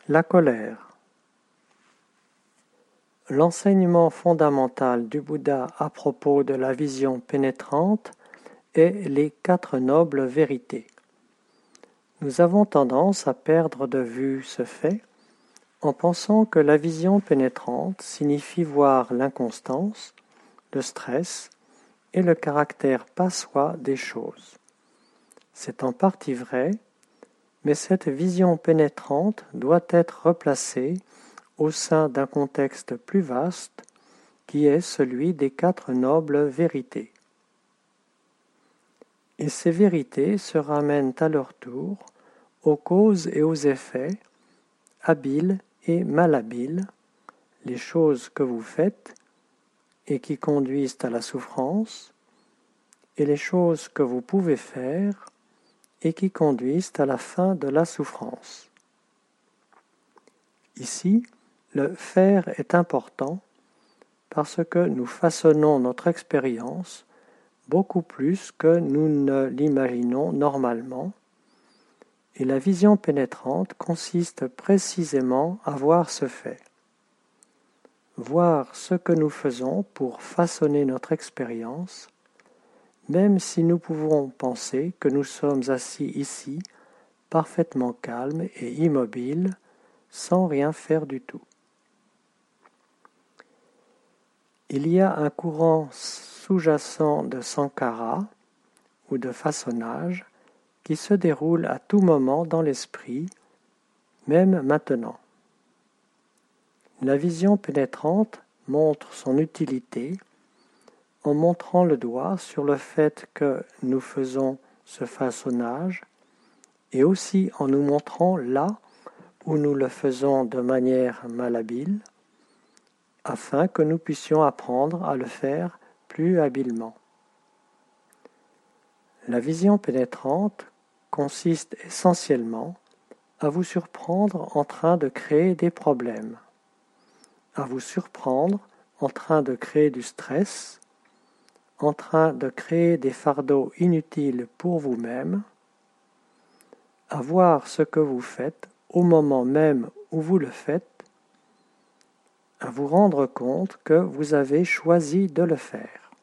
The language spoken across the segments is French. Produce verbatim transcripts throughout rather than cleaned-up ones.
La colère. L'enseignement fondamental du Bouddha à propos de la vision pénétrante est les quatre nobles vérités. Nous avons tendance à perdre de vue ce fait en pensant que la vision pénétrante signifie voir l'inconstance, le stress et le caractère pas-soi des choses. C'est en partie vrai, mais cette vision pénétrante doit être replacée au sein d'un contexte plus vaste qui est celui des quatre nobles vérités. Et ces vérités se ramènent à leur tour aux causes et aux effets, habiles et malhabiles, les choses que vous faites et qui conduisent à la souffrance, et les choses que vous pouvez faire et qui conduisent à la fin de la souffrance. Ici, le faire est important parce que nous façonnons notre expérience beaucoup plus que nous ne l'imaginons normalement, et la vision pénétrante consiste précisément à voir ce fait. Voir ce que nous faisons pour façonner notre expérience, même si nous pouvons penser que nous sommes assis ici, parfaitement calmes et immobiles, sans rien faire du tout. Il y a un courant sous-jacent de sankhara, ou de façonnage, qui se déroule à tout moment dans l'esprit, même maintenant. La vision pénétrante montre son utilité en montrant le doigt sur le fait que nous faisons ce façonnage et aussi en nous montrant là où nous le faisons de manière malhabile, afin que nous puissions apprendre à le faire plus habilement. La vision pénétrante consiste essentiellement à vous surprendre en train de créer des problèmes, à vous surprendre en train de créer du stress, en train de créer des fardeaux inutiles pour vous-même, à voir ce que vous faites au moment même où vous le faites, à vous rendre compte que vous avez choisi de le faire.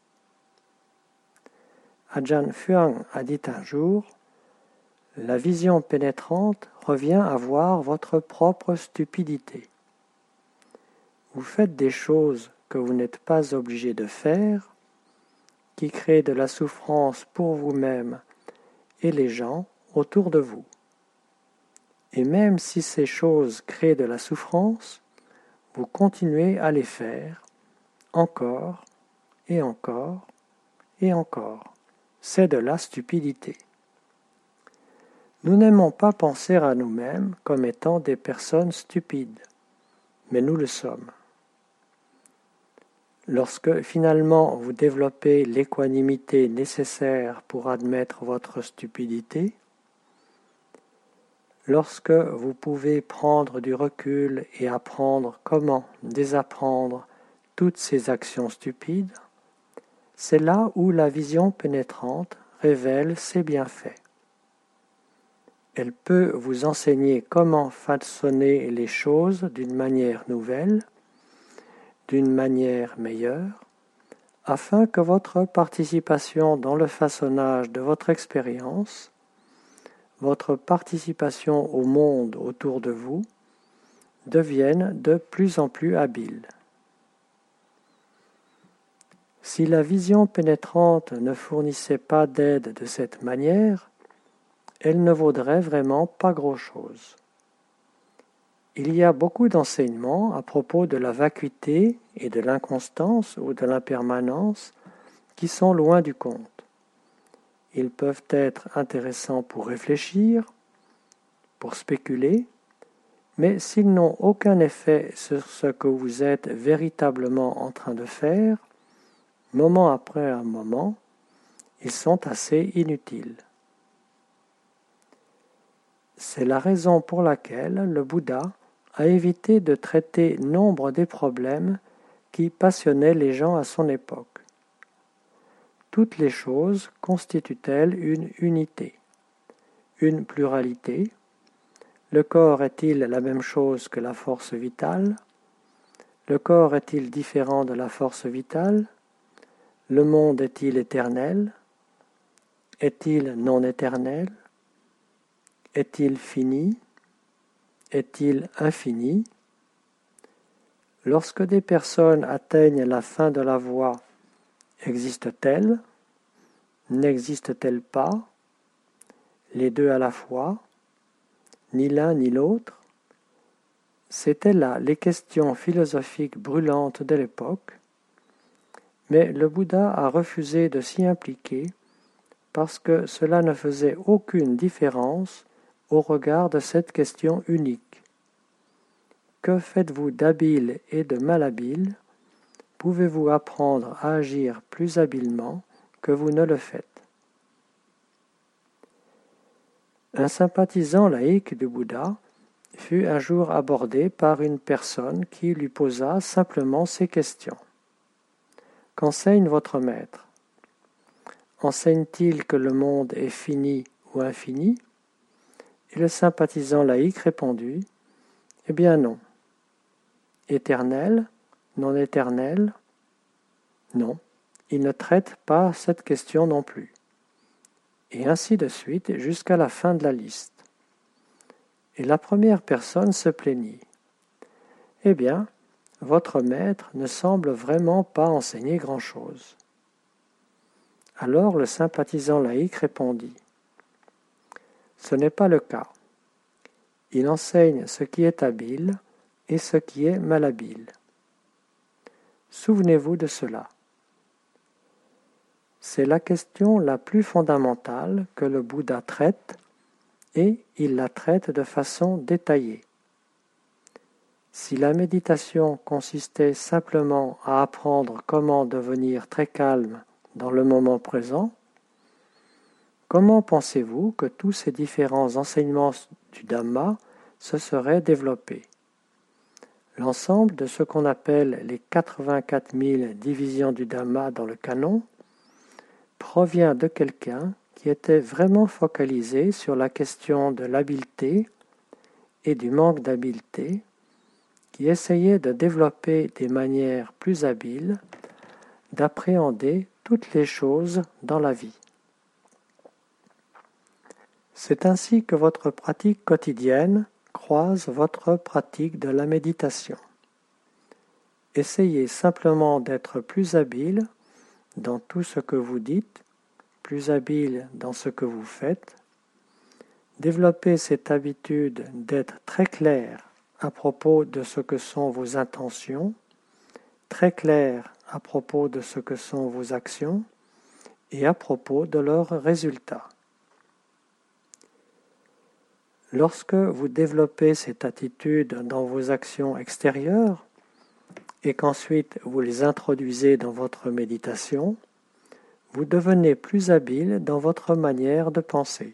Ajahn Fuang a dit un jour, « La vision pénétrante revient à voir votre propre stupidité. Vous faites des choses que vous n'êtes pas obligé de faire, qui créent de la souffrance pour vous-même et les gens autour de vous. Et même si ces choses créent de la souffrance, vous continuez à les faire, encore et encore et encore. C'est de la stupidité. » Nous n'aimons pas penser à nous-mêmes comme étant des personnes stupides, mais nous le sommes. Lorsque finalement vous développez l'équanimité nécessaire pour admettre votre stupidité, lorsque vous pouvez prendre du recul et apprendre comment désapprendre toutes ces actions stupides, c'est là où la vision pénétrante révèle ses bienfaits. Elle peut vous enseigner comment façonner les choses d'une manière nouvelle, d'une manière meilleure, afin que votre participation dans le façonnage de votre expérience, votre participation au monde autour de vous, devienne de plus en plus habile. Si la vision pénétrante ne fournissait pas d'aide de cette manière, elle ne vaudrait vraiment pas grand-chose. Il y a beaucoup d'enseignements à propos de la vacuité et de l'inconstance ou de l'impermanence qui sont loin du compte. Ils peuvent être intéressants pour réfléchir, pour spéculer, mais s'ils n'ont aucun effet sur ce que vous êtes véritablement en train de faire, moment après un moment, ils sont assez inutiles. C'est la raison pour laquelle le Bouddha a évité de traiter nombre des problèmes qui passionnaient les gens à son époque. Toutes les choses constituent-elles une unité, une pluralité, Le corps est-il la même chose que la force vitale? Le corps est-il différent de la force vitale? Le monde est-il éternel? Est-il non éternel? Est-il fini? Est-il infini? Lorsque des personnes atteignent la fin de la voie, existe-t-elle? N'existe-t-elle pas? Les deux à la fois? Ni l'un ni l'autre? C'étaient là les questions philosophiques brûlantes de l'époque, mais le Bouddha a refusé de s'y impliquer parce que cela ne faisait aucune différence au regard de cette question unique. Que faites-vous d'habile et de malhabile? Pouvez-vous apprendre à agir plus habilement que vous ne le faites? Un sympathisant laïque du Bouddha fut un jour abordé par une personne qui lui posa simplement ces questions. Qu'enseigne votre maître? Enseigne-t-il que le monde est fini ou infini? Et le sympathisant laïque répondit, eh bien non. Éternel, non éternel? Non, il ne traite pas cette question non plus. Et ainsi de suite jusqu'à la fin de la liste. Et la première personne se plaignit. Eh bien, votre maître ne semble vraiment pas enseigner grand-chose. Alors le sympathisant laïque répondit, ce n'est pas le cas. Il enseigne ce qui est habile et ce qui est malhabile. Souvenez-vous de cela. C'est la question la plus fondamentale que le Bouddha traite et il la traite de façon détaillée. Si la méditation consistait simplement à apprendre comment devenir très calme dans le moment présent, comment pensez-vous que tous ces différents enseignements du Dhamma se seraient développés? L'ensemble de ce qu'on appelle les quatre-vingt-quatre mille divisions du Dhamma dans le canon provient de quelqu'un qui était vraiment focalisé sur la question de l'habileté et du manque d'habileté, qui essayait de développer des manières plus habiles d'appréhender toutes les choses dans la vie. C'est ainsi que votre pratique quotidienne croise votre pratique de la méditation. Essayez simplement d'être plus habile dans tout ce que vous dites, plus habile dans ce que vous faites. Développez cette habitude d'être très clair à propos de ce que sont vos intentions, très clair à propos de ce que sont vos actions et à propos de leurs résultats. Lorsque vous développez cette attitude dans vos actions extérieures et qu'ensuite vous les introduisez dans votre méditation, vous devenez plus habile dans votre manière de penser.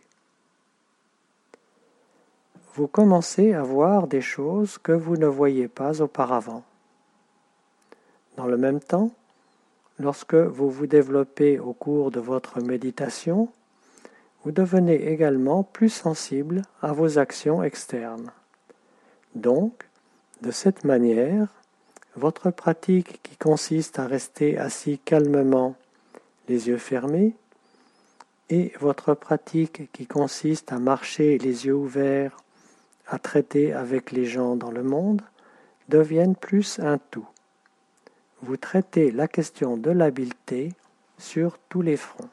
Vous commencez à voir des choses que vous ne voyiez pas auparavant. Dans le même temps, lorsque vous vous développez au cours de votre méditation, vous devenez également plus sensible à vos actions externes. Donc, de cette manière, votre pratique qui consiste à rester assis calmement, les yeux fermés, et votre pratique qui consiste à marcher les yeux ouverts, à traiter avec les gens dans le monde, deviennent plus un tout. Vous traitez la question de l'habileté sur tous les fronts.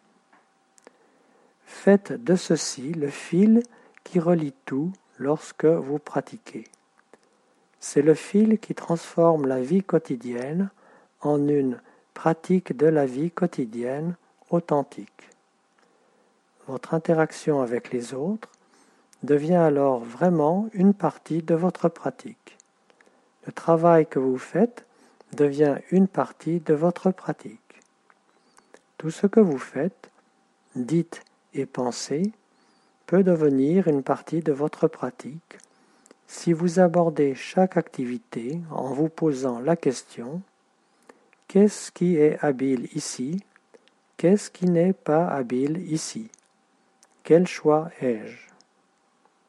Faites de ceci le fil qui relie tout lorsque vous pratiquez. C'est le fil qui transforme la vie quotidienne en une pratique de la vie quotidienne authentique. Votre interaction avec les autres devient alors vraiment une partie de votre pratique. Le travail que vous faites devient une partie de votre pratique. Tout ce que vous faites, dites et pensez, peut devenir une partie de votre pratique si vous abordez chaque activité en vous posant la question « Qu'est-ce qui est habile ici? Qu'est-ce qui n'est pas habile ici? Quel choix ai-je »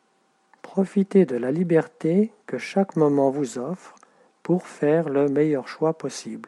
profitez de la liberté que chaque moment vous offre pour faire le meilleur choix possible.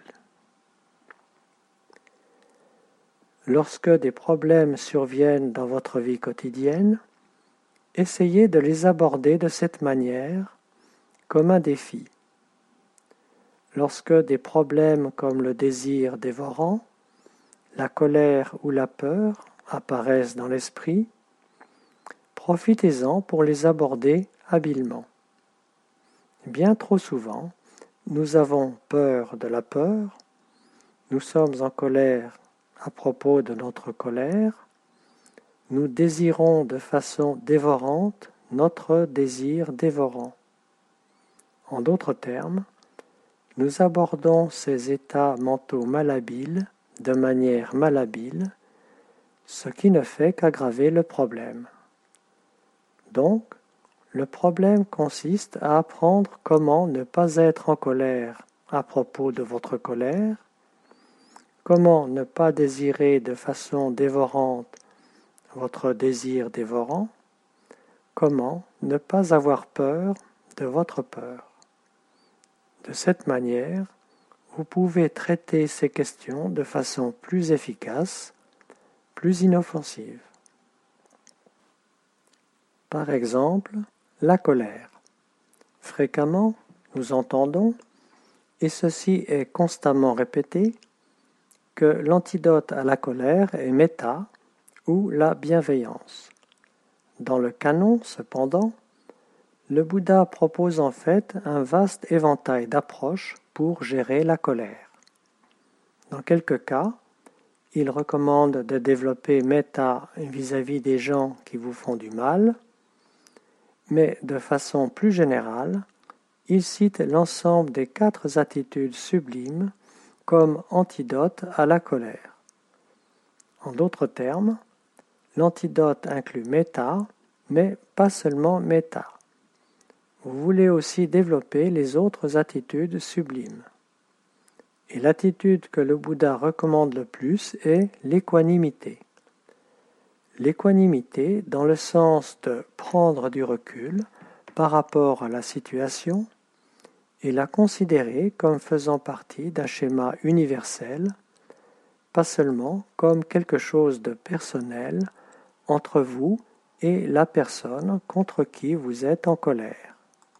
Lorsque des problèmes surviennent dans votre vie quotidienne, essayez de les aborder de cette manière, comme un défi. Lorsque des problèmes comme le désir dévorant, la colère ou la peur apparaissent dans l'esprit, profitez-en pour les aborder habilement. Bien trop souvent, nous avons peur de la peur, nous sommes en colère à propos de notre colère, nous désirons de façon dévorante notre désir dévorant. En d'autres termes, nous abordons ces états mentaux malhabiles de manière malhabile, ce qui ne fait qu'aggraver le problème. Donc, le problème consiste à apprendre comment ne pas être en colère à propos de votre colère, comment ne pas désirer de façon dévorante votre désir dévorant, comment ne pas avoir peur de votre peur. De cette manière, vous pouvez traiter ces questions de façon plus efficace, plus inoffensive. Par exemple, la colère. Fréquemment, nous entendons, et ceci est constamment répété, que l'antidote à la colère est méta ou la bienveillance. Dans le canon, cependant, le Bouddha propose en fait un vaste éventail d'approches pour gérer la colère. Dans quelques cas, il recommande de développer méta vis-à-vis des gens qui vous font du mal, mais de façon plus générale, il cite l'ensemble des quatre attitudes sublimes comme antidote à la colère. En d'autres termes, l'antidote inclut méta, mais pas seulement méta. Vous voulez aussi développer les autres attitudes sublimes. Et l'attitude que le Bouddha recommande le plus est l'équanimité. L'équanimité dans le sens de prendre du recul par rapport à la situation et la considérer comme faisant partie d'un schéma universel, pas seulement comme quelque chose de personnel entre vous et la personne contre qui vous êtes en colère.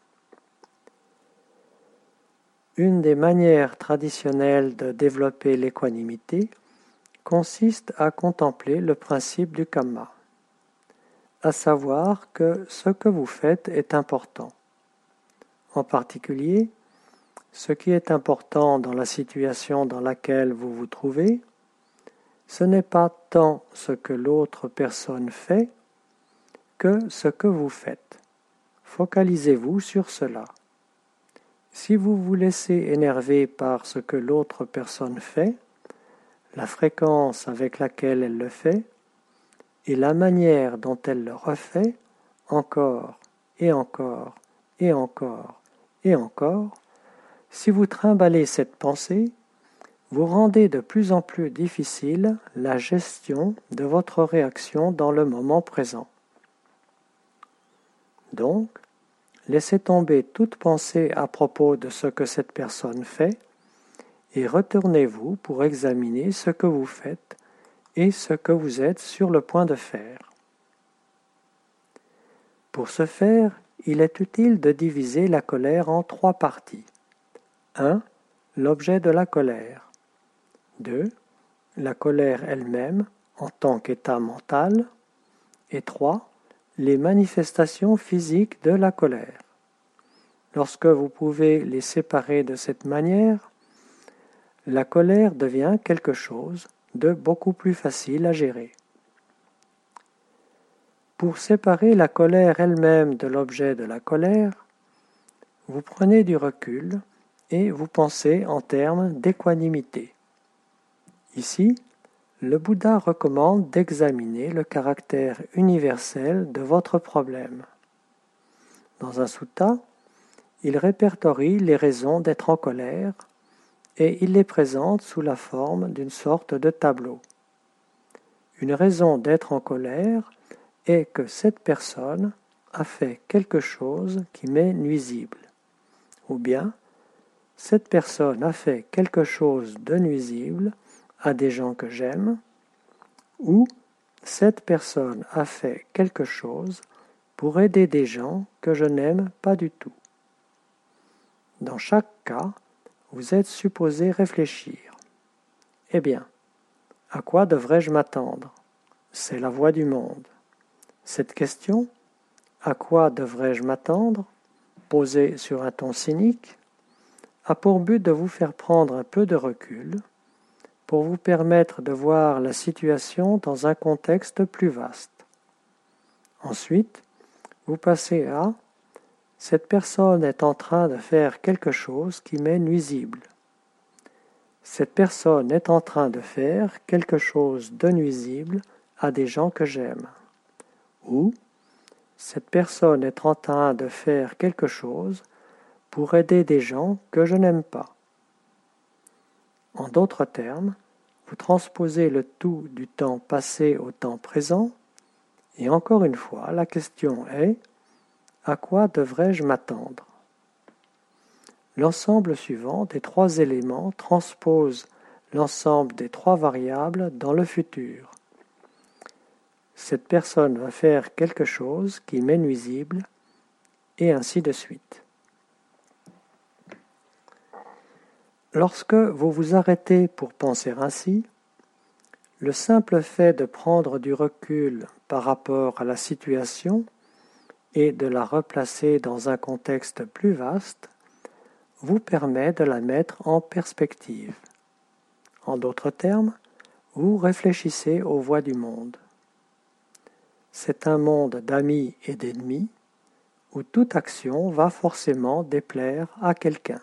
Une des manières traditionnelles de développer l'équanimité consiste à contempler le principe du karma, à savoir que ce que vous faites est important. En particulier, ce qui est important dans la situation dans laquelle vous vous trouvez, ce n'est pas tant ce que l'autre personne fait que ce que vous faites. Focalisez-vous sur cela. Si vous vous laissez énerver par ce que l'autre personne fait, la fréquence avec laquelle elle le fait et la manière dont elle le refait encore et encore et encore et encore, si vous trimballez cette pensée, vous rendez de plus en plus difficile la gestion de votre réaction dans le moment présent. Donc, laissez tomber toute pensée à propos de ce que cette personne fait et retournez-vous pour examiner ce que vous faites et ce que vous êtes sur le point de faire. Pour ce faire, il est utile de diviser la colère en trois parties. un. L'objet de la colère. deux. La colère elle-même en tant qu'état mental. Et trois. Les manifestations physiques de la colère. Lorsque vous pouvez les séparer de cette manière, la colère devient quelque chose de beaucoup plus facile à gérer. Pour séparer la colère elle-même de l'objet de la colère, vous prenez du recul et vous pensez en termes d'équanimité. Ici, le Bouddha recommande d'examiner le caractère universel de votre problème. Dans un sutta, il répertorie les raisons d'être en colère et il les présente sous la forme d'une sorte de tableau. Une raison d'être en colère est que cette personne a fait quelque chose qui m'est nuisible. Ou bien, cette personne a fait quelque chose de nuisible à des gens que j'aime. Ou, cette personne a fait quelque chose pour aider des gens que je n'aime pas du tout. Dans chaque cas, vous êtes supposé réfléchir. Eh bien, à quoi devrais-je m'attendre? C'est la voie du monde. Cette question, à quoi devrais-je m'attendre, posée sur un ton cynique, a pour but de vous faire prendre un peu de recul, pour vous permettre de voir la situation dans un contexte plus vaste. Ensuite, vous passez à « Cette personne est en train de faire quelque chose qui m'est nuisible. » Cette personne est en train de faire quelque chose de nuisible à des gens que j'aime. Ou cette personne est en train de faire quelque chose pour aider des gens que je n'aime pas. En d'autres termes, vous transposez le tout du temps passé au temps présent, et encore une fois, la question est « À quoi devrais-je m'attendre ?» L'ensemble suivant des trois éléments transpose l'ensemble des trois variables dans le futur. Cette personne va faire quelque chose qui m'est nuisible, et ainsi de suite. Lorsque vous vous arrêtez pour penser ainsi, le simple fait de prendre du recul par rapport à la situation et de la replacer dans un contexte plus vaste vous permet de la mettre en perspective. En d'autres termes, vous réfléchissez aux voies du monde. C'est un monde d'amis et d'ennemis où toute action va forcément déplaire à quelqu'un.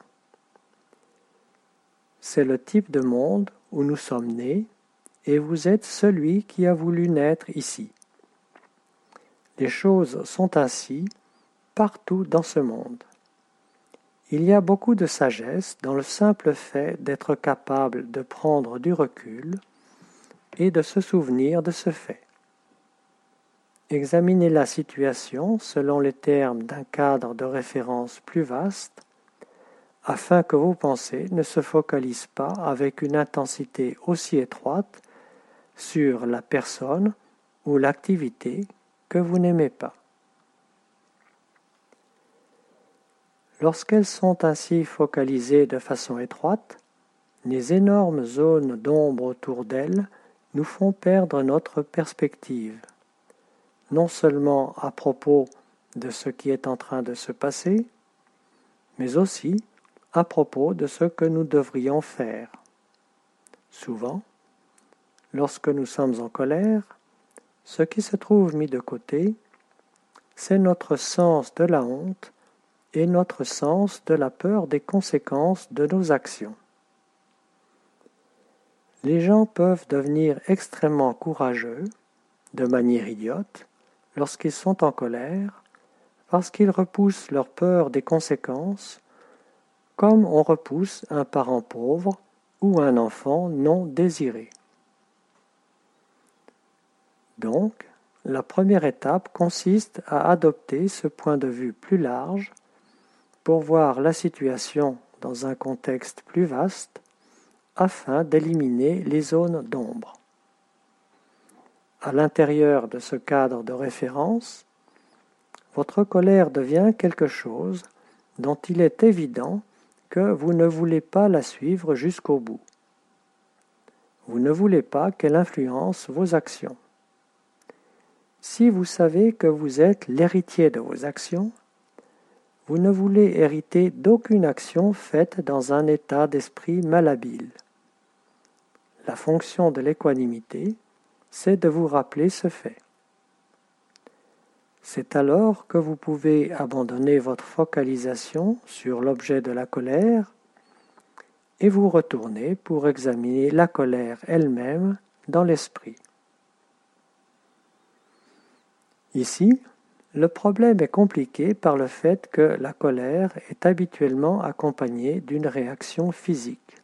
C'est le type de monde où nous sommes nés et vous êtes celui qui a voulu naître ici. Les choses sont ainsi partout dans ce monde. Il y a beaucoup de sagesse dans le simple fait d'être capable de prendre du recul et de se souvenir de ce fait. Examinez la situation selon les termes d'un cadre de référence plus vaste, afin que vos pensées ne se focalisent pas avec une intensité aussi étroite sur la personne ou l'activité que vous n'aimez pas. Lorsqu'elles sont ainsi focalisées de façon étroite, les énormes zones d'ombre autour d'elles nous font perdre notre perspective, non seulement à propos de ce qui est en train de se passer, mais aussi à propos de ce que nous devrions faire. Souvent, lorsque nous sommes en colère, ce qui se trouve mis de côté, c'est notre sens de la honte et notre sens de la peur des conséquences de nos actions. Les gens peuvent devenir extrêmement courageux, de manière idiote, lorsqu'ils sont en colère, parce qu'ils repoussent leur peur des conséquences, comme on repousse un parent pauvre ou un enfant non désiré. Donc, la première étape consiste à adopter ce point de vue plus large pour voir la situation dans un contexte plus vaste afin d'éliminer les zones d'ombre. À l'intérieur de ce cadre de référence, votre colère devient quelque chose dont il est évident que vous ne voulez pas la suivre jusqu'au bout. Vous ne voulez pas qu'elle influence vos actions. Si vous savez que vous êtes l'héritier de vos actions, vous ne voulez hériter d'aucune action faite dans un état d'esprit malhabile. La fonction de l'équanimité, c'est de vous rappeler ce fait. C'est alors que vous pouvez abandonner votre focalisation sur l'objet de la colère et vous retourner pour examiner la colère elle-même dans l'esprit. Ici, le problème est compliqué par le fait que la colère est habituellement accompagnée d'une réaction physique.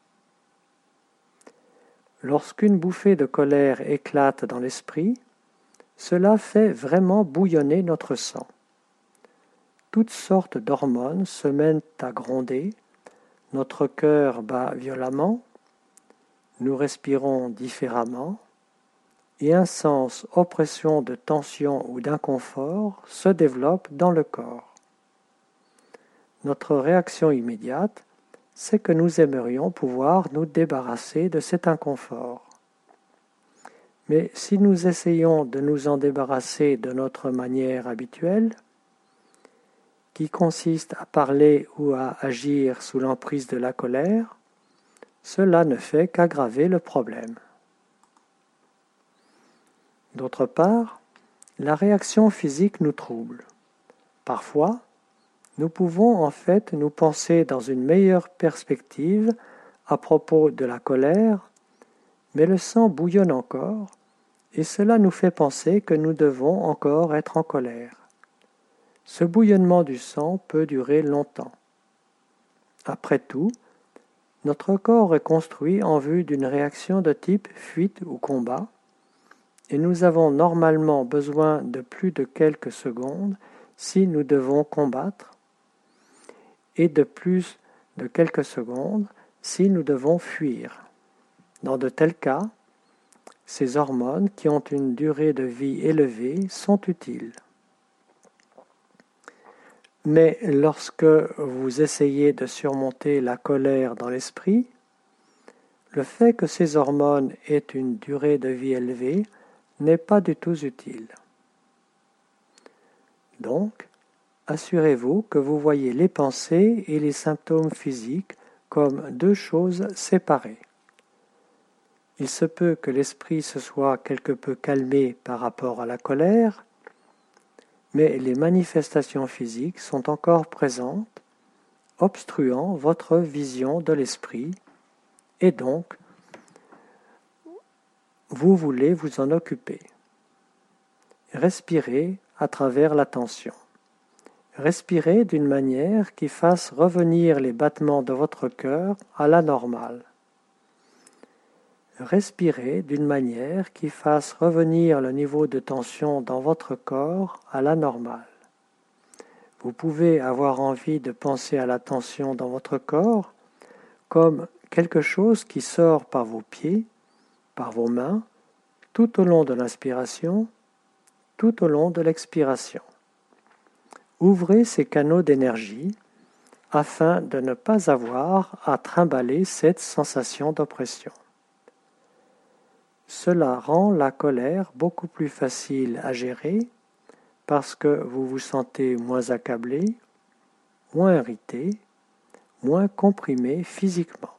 Lorsqu'une bouffée de colère éclate dans l'esprit, cela fait vraiment bouillonner notre sang. toutes sortes d'hormones se mettent à gronder, notre cœur bat violemment, nous respirons différemment, et un sens oppression de tension ou d'inconfort se développe dans le corps. Notre réaction immédiate, c'est que nous aimerions pouvoir nous débarrasser de cet inconfort. Mais si nous essayons de nous en débarrasser de notre manière habituelle, qui consiste à parler ou à agir sous l'emprise de la colère, cela ne fait qu'aggraver le problème. D'autre part, la réaction physique nous trouble. Parfois, nous pouvons en fait nous penser dans une meilleure perspective à propos de la colère, mais le sang bouillonne encore, et cela nous fait penser que nous devons encore être en colère. Ce bouillonnement du sang peut durer longtemps. Après tout, notre corps est construit en vue d'une réaction de type fuite ou combat, et nous avons normalement besoin de plus de quelques secondes si nous devons combattre, et de plus de quelques secondes si nous devons fuir. Dans de tels cas, ces hormones qui ont une durée de vie élevée sont utiles. Mais lorsque vous essayez de surmonter la colère dans l'esprit, le fait que ces hormones aient une durée de vie élevée n'est pas du tout utile. Donc, assurez-vous que vous voyez les pensées et les symptômes physiques comme deux choses séparées. Il se peut que l'esprit se soit quelque peu calmé par rapport à la colère, mais les manifestations physiques sont encore présentes, obstruant votre vision de l'esprit, et donc, vous voulez vous en occuper. Respirez à travers l'attention. Respirez d'une manière qui fasse revenir les battements de votre cœur à la normale. Respirez d'une manière qui fasse revenir le niveau de tension dans votre corps à la normale. Vous pouvez avoir envie de penser à la tension dans votre corps comme quelque chose qui sort par vos pieds, par vos mains, tout au long de l'inspiration, tout au long de l'expiration. Ouvrez ces canaux d'énergie afin de ne pas avoir à trimballer cette sensation d'oppression. Cela rend la colère beaucoup plus facile à gérer parce que vous vous sentez moins accablé, moins irrité, moins comprimé physiquement.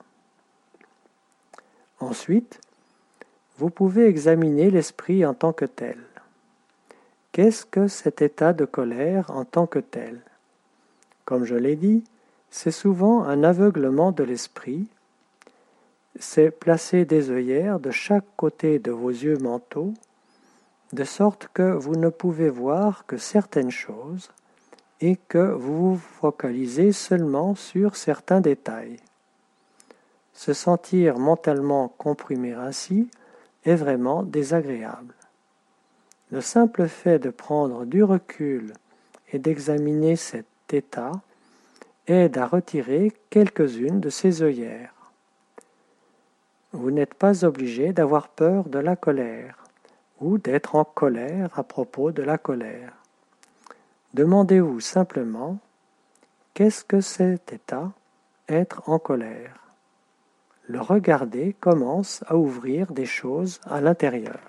Ensuite, vous pouvez examiner l'esprit en tant que tel. Qu'est-ce que cet état de colère en tant que tel? Comme je l'ai dit, c'est souvent un aveuglement de l'esprit. C'est placer des œillères de chaque côté de vos yeux mentaux, de sorte que vous ne pouvez voir que certaines choses et que vous vous focalisez seulement sur certains détails. Se sentir mentalement comprimé ainsi est vraiment désagréable. Le simple fait de prendre du recul et d'examiner cet état aide à retirer quelques-unes de ces œillères. Vous n'êtes pas obligé d'avoir peur de la colère ou d'être en colère à propos de la colère. Demandez-vous simplement qu'est-ce que cet état, être en colère. Le regarder commence à ouvrir des choses à l'intérieur.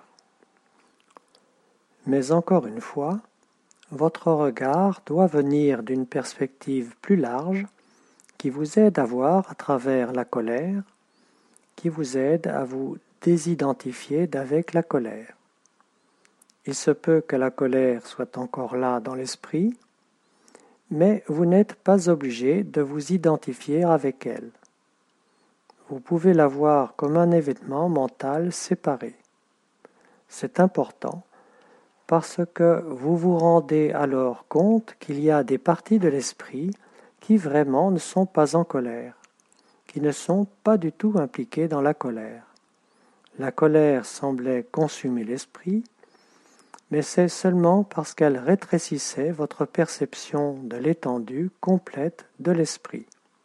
Mais encore une fois, votre regard doit venir d'une perspective plus large qui vous aide à voir à travers la colère, qui vous aide à vous désidentifier d'avec la colère. Il se peut que la colère soit encore là dans l'esprit, mais vous n'êtes pas obligé de vous identifier avec elle. Vous pouvez la voir comme un événement mental séparé. C'est important parce que vous vous rendez alors compte qu'il y a des parties de l'esprit qui vraiment ne sont pas en colère, qui ne sont pas du tout impliquées dans la colère. La colère semblait consumer l'esprit, mais c'est seulement parce qu'elle rétrécissait votre perception de l'étendue complète de l'esprit.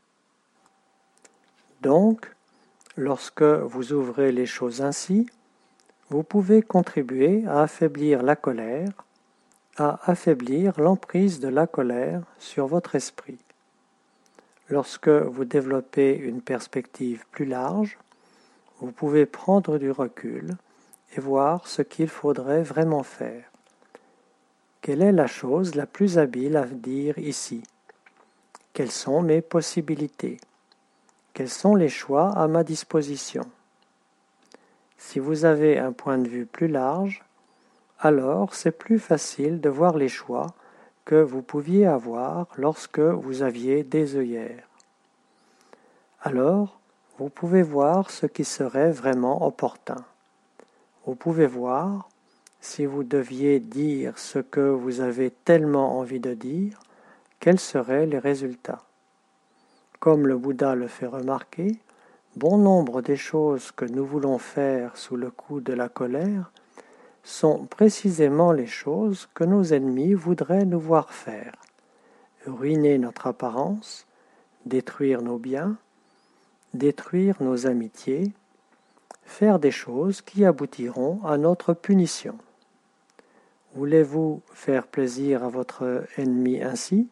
Donc, lorsque vous ouvrez les choses ainsi, vous pouvez contribuer à affaiblir la colère, à affaiblir l'emprise de la colère sur votre esprit. Lorsque vous développez une perspective plus large, vous pouvez prendre du recul et voir ce qu'il faudrait vraiment faire. Quelle est la chose la plus habile à dire ici? Quelles sont mes possibilités? Quels sont les choix à ma disposition? Si vous avez un point de vue plus large, alors c'est plus facile de voir les choix que vous pouviez avoir lorsque vous aviez des œillères. Alors, vous pouvez voir ce qui serait vraiment opportun. Vous pouvez voir, si vous deviez dire ce que vous avez tellement envie de dire, quels seraient les résultats. Comme le Bouddha le fait remarquer, bon nombre des choses que nous voulons faire sous le coup de la colère sont précisément les choses que nos ennemis voudraient nous voir faire. Ruiner notre apparence, détruire nos biens, détruire nos amitiés, faire des choses qui aboutiront à notre punition. Voulez-vous faire plaisir à votre ennemi ainsi?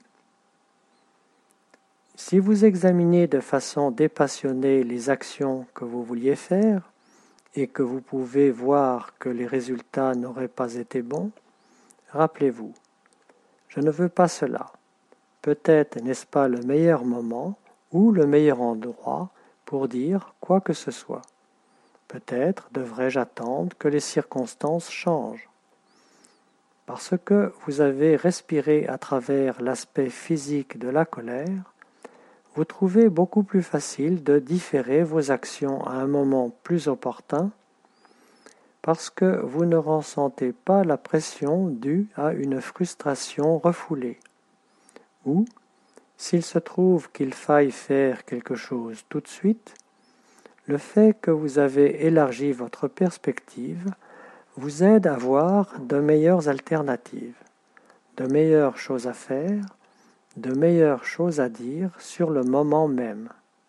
Si vous examinez de façon dépassionnée les actions que vous vouliez faire, et que vous pouvez voir que les résultats n'auraient pas été bons, rappelez-vous, je ne veux pas cela. Peut-être n'est-ce pas le meilleur moment ou le meilleur endroit pour dire quoi que ce soit. Peut-être devrais-je attendre que les circonstances changent. Parce que vous avez respiré à travers l'aspect physique de la colère, vous trouvez beaucoup plus facile de différer vos actions à un moment plus opportun parce que vous ne ressentez pas la pression due à une frustration refoulée. Ou, s'il se trouve qu'il faille faire quelque chose tout de suite, le fait que vous avez élargi votre perspective vous aide à voir de meilleures alternatives, de meilleures choses à faire, de meilleures choses à dire sur le moment même.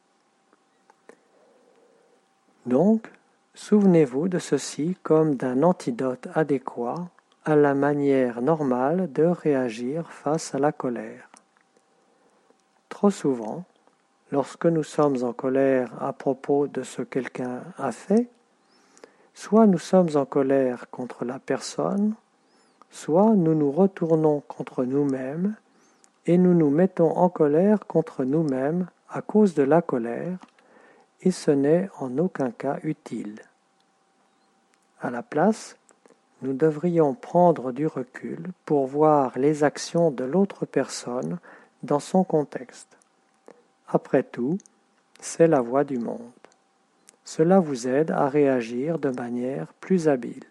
Donc, souvenez-vous de ceci comme d'un antidote adéquat à la manière normale de réagir face à la colère. Trop souvent, lorsque nous sommes en colère à propos de ce que quelqu'un a fait, soit nous sommes en colère contre la personne, soit nous nous retournons contre nous-mêmes et nous nous mettons en colère contre nous-mêmes à cause de la colère, et ce n'est en aucun cas utile. À la place, nous devrions prendre du recul pour voir les actions de l'autre personne dans son contexte. Après tout, c'est la voie du monde. Cela vous aide à réagir de manière plus habile.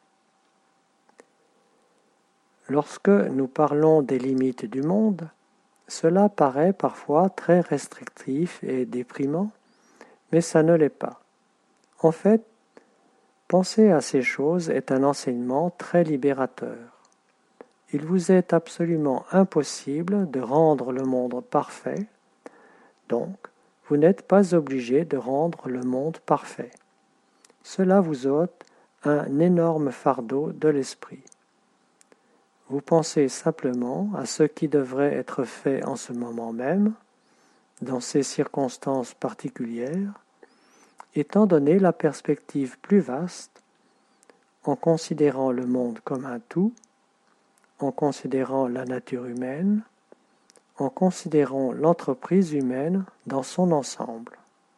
Lorsque nous parlons des limites du monde, cela paraît parfois très restrictif et déprimant, mais ça ne l'est pas. En fait, penser à ces choses est un enseignement très libérateur. Il vous est absolument impossible de rendre le monde parfait, donc vous n'êtes pas obligé de rendre le monde parfait. Cela vous ôte un énorme fardeau de l'esprit. Vous pensez simplement à ce qui devrait être fait en ce moment même, dans ces circonstances particulières, étant donné la perspective plus vaste, en considérant le monde comme un tout, en considérant la nature humaine, en considérant l'entreprise humaine dans son ensemble.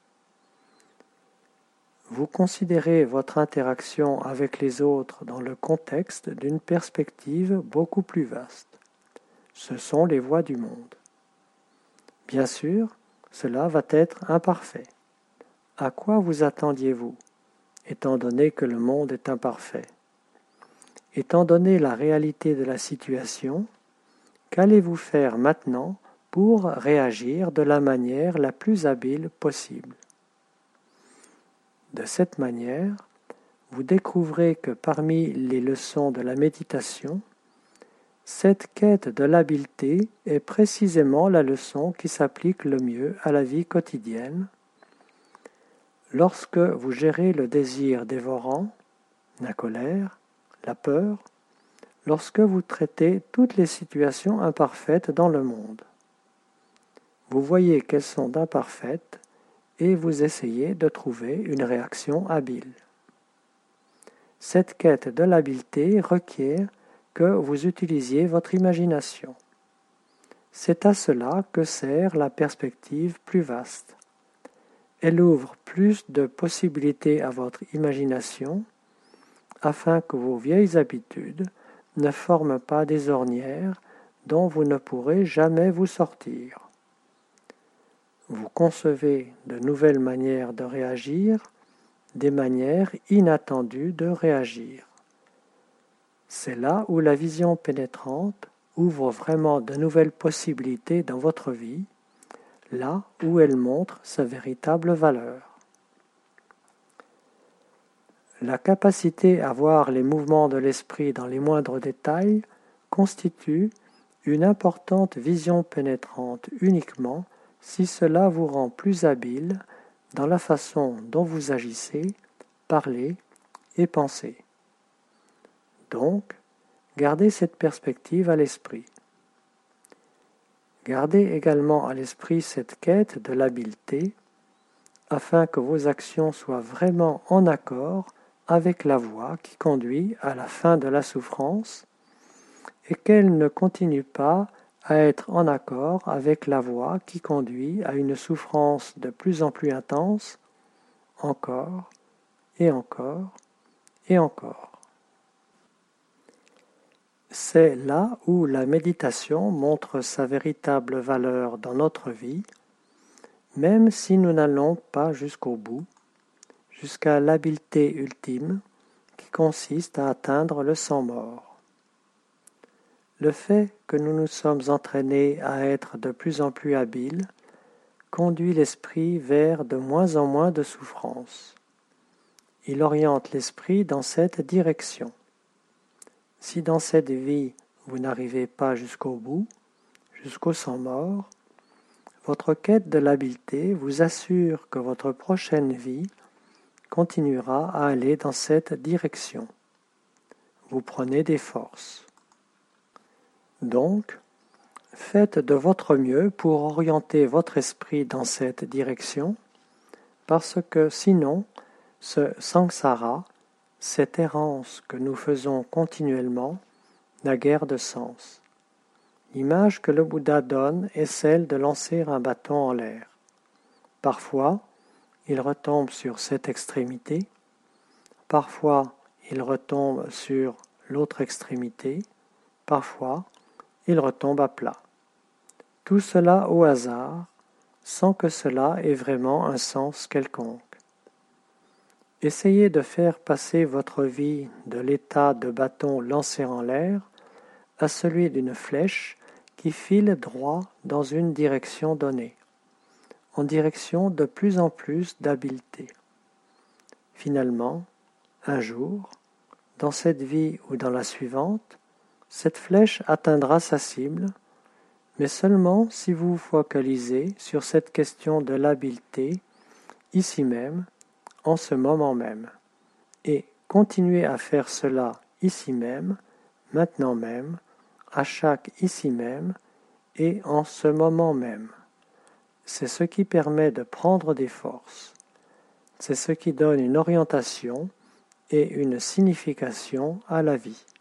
Vous considérez votre interaction avec les autres dans le contexte d'une perspective beaucoup plus vaste. Ce sont les voies du monde. Bien sûr, cela va être imparfait. À quoi vous attendiez-vous, étant donné que le monde est imparfait? Étant donné la réalité de la situation, qu'allez-vous faire maintenant pour réagir de la manière la plus habile possible? De cette manière, vous découvrez que parmi les leçons de la méditation, cette quête de l'habileté est précisément la leçon qui s'applique le mieux à la vie quotidienne. Lorsque vous gérez le désir dévorant, la colère, la peur, lorsque vous traitez toutes les situations imparfaites dans le monde. Vous voyez qu'elles sont imparfaites et vous essayez de trouver une réaction habile. Cette quête de l'habileté requiert que vous utilisiez votre imagination. C'est à cela que sert la perspective plus vaste. Elle ouvre plus de possibilités à votre imagination afin que vos vieilles habitudes ne forment pas des ornières dont vous ne pourrez jamais vous sortir. Vous concevez de nouvelles manières de réagir, des manières inattendues de réagir. C'est là où la vision pénétrante ouvre vraiment de nouvelles possibilités dans votre vie, là où elle montre sa véritable valeur. La capacité à voir les mouvements de l'esprit dans les moindres détails constitue une importante vision pénétrante uniquement si cela vous rend plus habile dans la façon dont vous agissez, parlez et pensez. Donc, gardez cette perspective à l'esprit. Gardez également à l'esprit cette quête de l'habileté afin que vos actions soient vraiment en accord avec la voie qui conduit à la fin de la souffrance et qu'elles ne continuent pas à être en accord avec la voie qui conduit à une souffrance de plus en plus intense, encore et encore et encore. C'est là où la méditation montre sa véritable valeur dans notre vie, même si nous n'allons pas jusqu'au bout, jusqu'à l'habileté ultime qui consiste à atteindre le sans-mort. Le fait que nous nous sommes entraînés à être de plus en plus habiles conduit l'esprit vers de moins en moins de souffrance. Il oriente l'esprit dans cette direction. Si dans cette vie, vous n'arrivez pas jusqu'au bout, jusqu'au sans-mort, votre quête de l'habileté vous assure que votre prochaine vie continuera à aller dans cette direction. Vous prenez des forces. Donc, faites de votre mieux pour orienter votre esprit dans cette direction, parce que sinon, ce samsara, cette errance que nous faisons continuellement, n'a guère de sens. L'image que le Bouddha donne est celle de lancer un bâton en l'air. Parfois, il retombe sur cette extrémité, parfois il retombe sur l'autre extrémité, parfois il retombe à plat. Tout cela au hasard, sans que cela ait vraiment un sens quelconque. Essayez de faire passer votre vie de l'état de bâton lancé en l'air à celui d'une flèche qui file droit dans une direction donnée, en direction de plus en plus d'habileté. Finalement, un jour, dans cette vie ou dans la suivante, cette flèche atteindra sa cible, mais seulement si vous vous focalisez sur cette question de l'habileté, ici même, en ce moment même, et continuez à faire cela ici même, maintenant même, à chaque ici même et en ce moment même. C'est ce qui permet de prendre des forces. C'est ce qui donne une orientation et une signification à la vie.